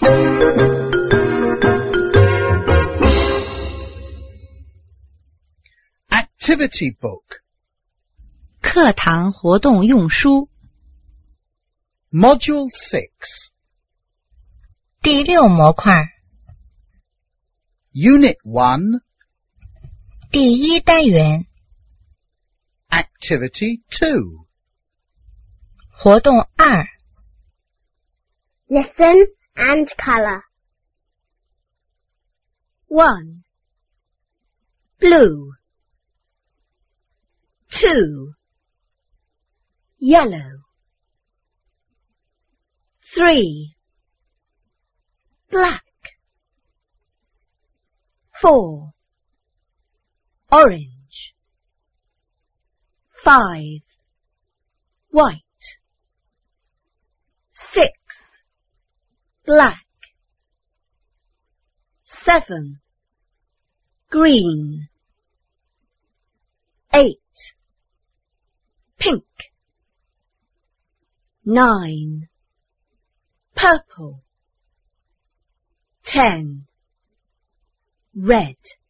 Activity book. 课堂活动用书 Module 6. 第6模块 Unit 1. 第1单元 Activity 2. 活动2 Listen and color. 1 Blue 2 Yellow 3 Black 4 Orange 5 White 6 Black 7 Green 8 Pink 9 Purple 10 Red